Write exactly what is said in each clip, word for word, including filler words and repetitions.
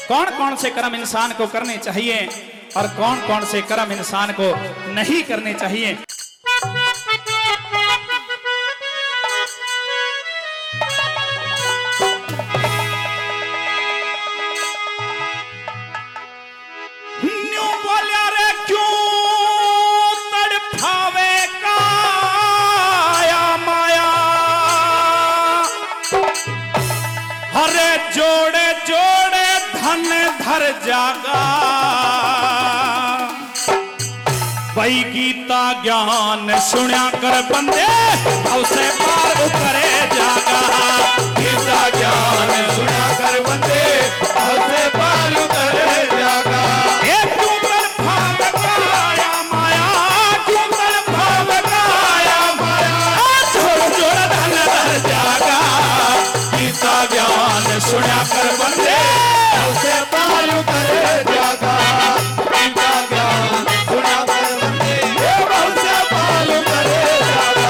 कौन कौन से कर्म इंसान को करने चाहिए और कौन कौन से कर्म इंसान को नहीं करने चाहिए। न्यू बोलिया रे क्यों तड़फावे काया माया, हरे जोड़े जोड़े धन धर जागा, वही गीता ज्ञान सुनिया कर बंदे उसे पार उतरे जागा। गीता ज्ञान सुनिया कर बंदे उसे पार उतरे जागा। ये क्यों तड़फाव काया माया, क्यों तड़फाव काया माया, जोड़ जोड़ धन धर जागा, गीता ज्ञान सुनिया कर बंदे उसे पार उतरे जागा। गीता ज्ञान सुनिया कर बंदे उसे पार उतरे जागा।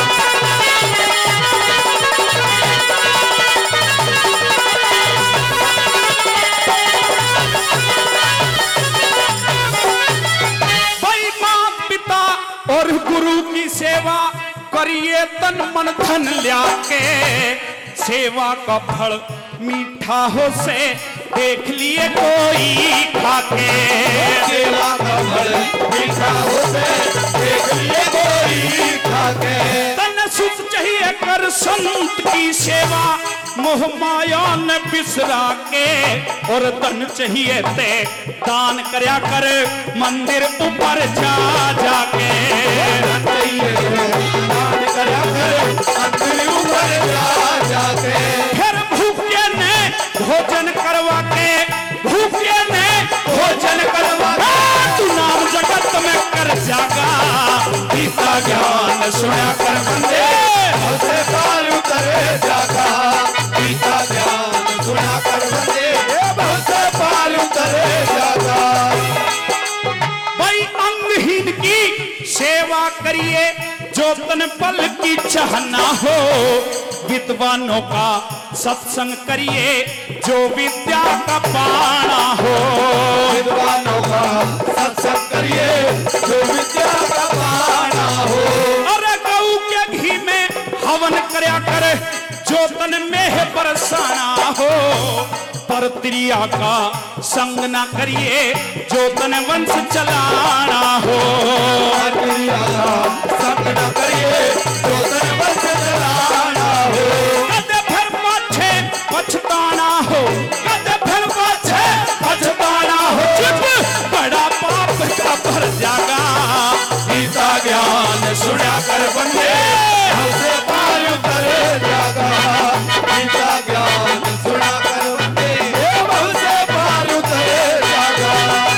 भाई माँ पिता और गुरु की सेवा करिए तन मन धन लिया के, सेवा का फल मीठा हो से देख लिए कोई खाके। सेवा का फल मीठा हो से देख लिए कोई खाके। तन सुख चाहिए कर संत की सेवा, मोह माया न बिसरा के, और धन चाहिए ते दान करया कर मंदिर ऊपर जा जाके। दान करया कर मंदिर ऊपर जा जाके। फिर भूखे ने भोजन करवा के, भूखे ने भोजन करवा के, तू नाम जगत में कर जागा। गीता ज्ञान सुना कर बंदे उसे पार उतरे जागा। गीता ज्ञान सुना कर बंदे उसे पार उतरे जागा। भाई अंगहीन की सेवा करिए जो तन पल की चाहना हो, विद्वानों का सत्संग करिए जो विद्या का पाना हो। विद्वानों का सत्संग करिए जो विद्या का पाना हो। अरे गऊ के घी में हवन करया करे जो तन में बरसाना हो, पर त्रिया का संग ना करिए जो तन वंश चलाना हो। त्रिया का संग ना करिए जो तन वंश चलाना हो। कदे फिर पाछे पछताना हो, कदे फिर पाछे पछताना हो, चुप बड़ा पाप का भर जागा। गीता ज्ञान सुना कर बंदे उसे पार उतरे जागा। गीता ज्ञान सुना कर बंदे उसे पार उतरे जागा।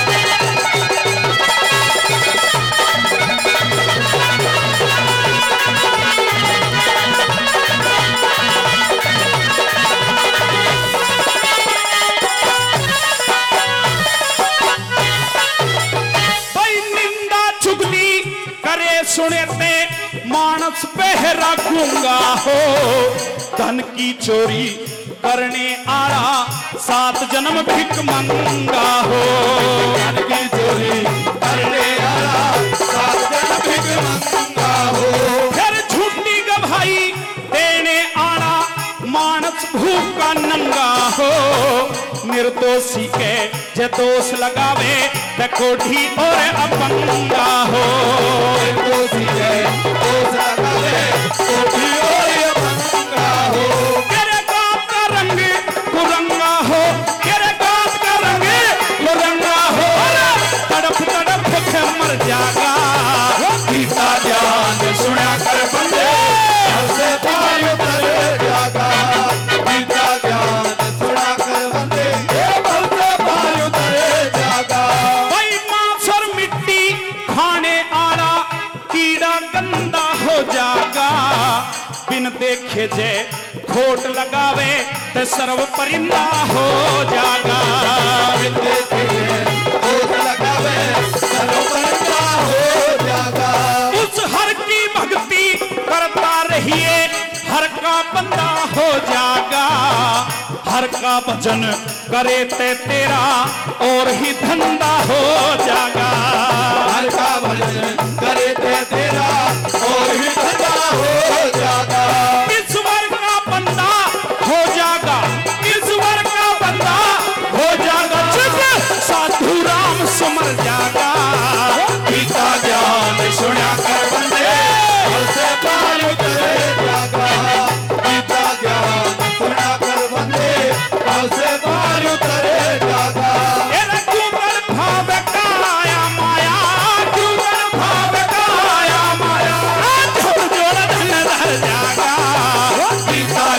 भाई निंदा चुगली करे सुने ते मानस पहरा गूंगा हो, धन की चोरी करने आड़ा सात जन्म भिक मंगा हो। धन की चोरी करने आड़ा सात जन्म भिक मंगा हो। फिर झूठी गवाही देने आड़ा मानस भूखा नंगा हो, निर्दोषी के जे दोष लगावे ते कोढ़ी और अपंगा हो। निर्दोषी के दोष लगावे कोढ़ी और अपंगा हो। तेरे गाँव का रंग कुरंगा हो, तेरे गाँव का रंग कुरंगा हो, तड़प तड़प के मर जागा। गीता ज्ञान सुना कर बंदे उसे पार उतरे जागा। गीता ज्ञान सुना कर बंदे उसे पार उतरे जागा। भाई मांस और मिट्टी खाने आड़ा कीड़ा गंदा हो जागा, बिन देखे जे खोट लगावे ते सर्व परिंदा हो जागा। बिन देखे जे खोट लगावे सर्व परिंदा हो जागा। उस हर की भक्ति करता रहिए, हर का बंदा हो जागा, हर का भजन करे ते तेरा और ही धंधा हो जागा। हर का भजन करे ते तेरा और ही धंधा हो जागा। ईश्वर का बंदा हो जागा, ईश्वर का बंदा हो जागा। जब साधु राम सुमर जागा। गीता ज्ञान सुना कर बंदे से पार उतरे जागा। गीता ज्ञान सुना कर बंदे से पार उतरे जागा। एरा क्यों कर भाव काया माया, क्यों कर भाव काया माया। आज हम जोड़ धन धर जागा। गीता